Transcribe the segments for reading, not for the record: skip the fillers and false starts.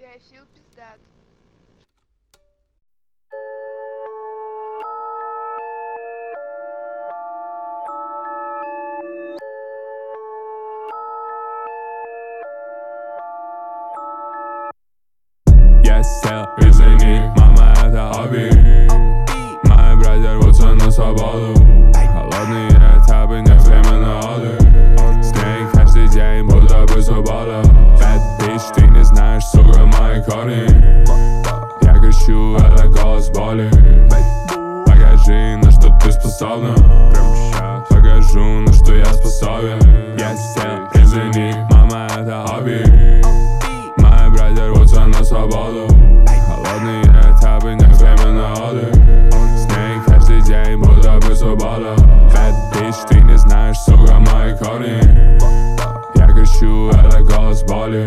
Фил пиздат. Я сел, извини, мама, это хобби. Мои братья рвутся на свободу. Холодные этапы, не время на отдых. С ней каждый день будто бы свобода. Bad bitch, ты не знаешь, сука, мои корни. Я кричу, это голос боли. Покажи, на что ты способна. Покажу, на что я способен. Я сел, извини, мама, это хобби. Мои братья рвутся на свободу. Холодные этапы, не время на отдых. С ней каждый день будто бы свобода. Bad bitch, ты не знаешь, сука, мои корни. Я кричу, это голос боли.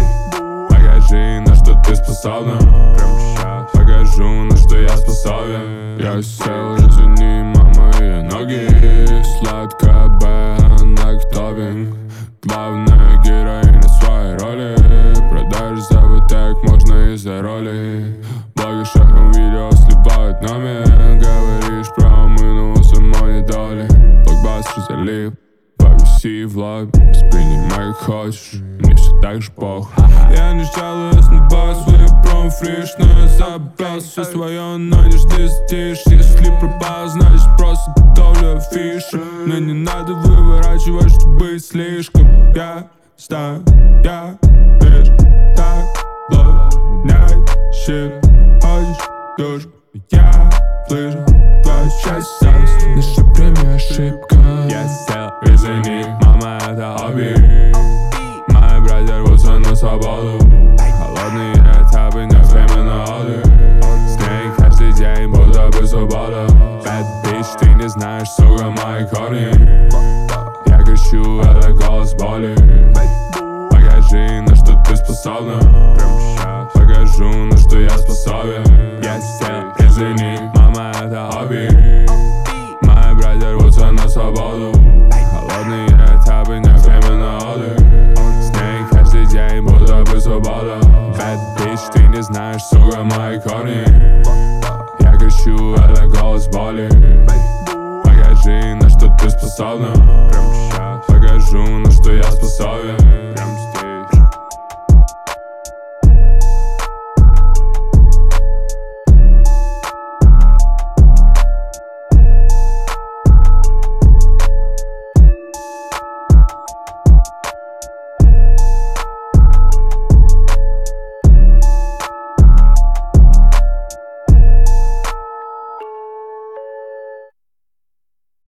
Покажи, на что ты способна. Покажу, на что я способен. Я сел, извини, мама, и ноги. Сладкая бэна, топинг. Главная героиня своей роли. Продажи за вот так можно из-за роли. Блоги шагом видео сливают номер. Говоришь про минус моей доли. Блокбастер залип, повиси влог. Воспринимай как хочешь, мне все так же похуй. Я не жалуюсь на бас, свой промфриш. Но я забрал все свое, но не жди затишь. Если пропал, значит просто готовлю афишу. Мне не надо выворачивать, чтобы быть слишком. Я знаю, я лишь так меняет щит. Ходишь, душу, я слышу твою часть секс. Наша премия ошибка. Я сел, извини, мама, это хобби. Мои братья рвутся на свободу. Холодные этапы, не время на отдых. С ней каждый день будто бы свобода. Bad bitch, ты не знаешь, сука, мои корни. Я кричу, это голос боли. Покажи, на что ты способна. Покажу, на что я способен. Я сел, извини, мама, это хобби. Мои братья рвутся на свободу. Холодные этапы, не время на отдых. С ней каждый день будто бы свобода. Bad bitch, ты не знаешь, сука, мои корни. Я кричу, это голос боли. Покажи, на что ты способна. Покажу, на что я способен.